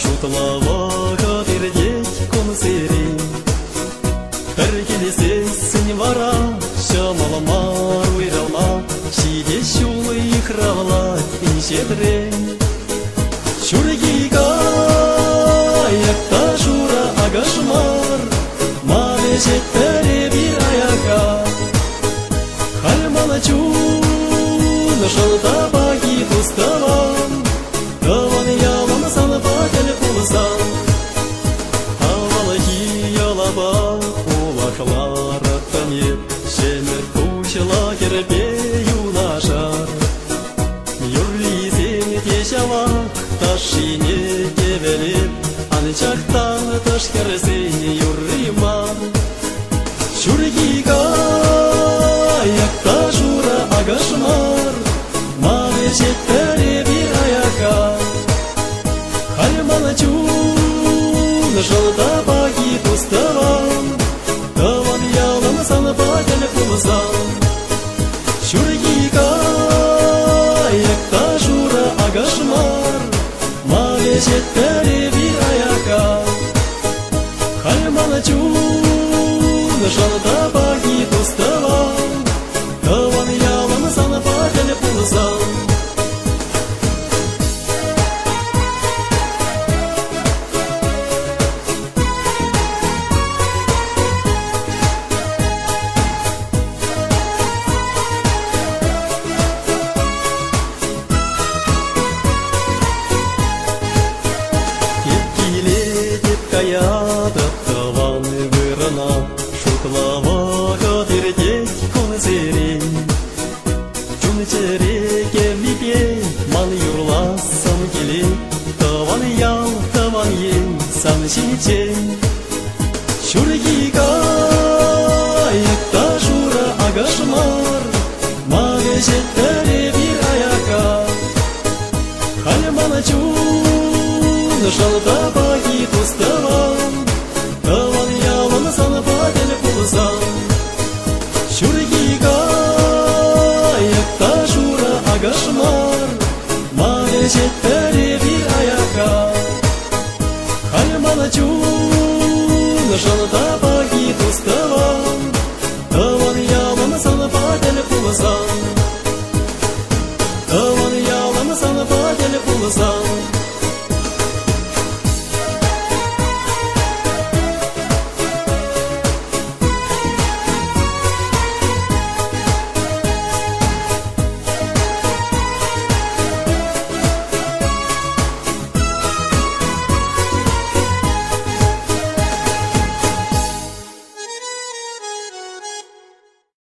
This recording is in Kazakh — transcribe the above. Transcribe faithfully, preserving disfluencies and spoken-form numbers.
шутлавага бердек консери бір келесесін вара шамаламар уйралма шиде шулы иқравлать иншедре шургига якта шура агашмар малешеттере bir аяка хальмала чун шалта баги пуставан даван ялан саны бакел пулсан авалахи ялаба улаклар танет шемер кучла кербе юнашар юрлизен тешава ташине кевелеп анчактан ташкерсен юррима шургига якта шура агашмар малешеттере bir аяка хальмала чун жолда баги пуставан даван ялан саны бакел пулсан шургига якта шура агашмар малешеттере bir аяка хальмала чун жолда баги пуставан даван ялан саны бакел пулсан Каяда таван вырана шутлавага бердек консери чунчереге мипе ман юрласам келе таван ял таван ен сан шинчен шургига якта шура агашмар малешеттере bir аяка хальмала чун шалта баги пуста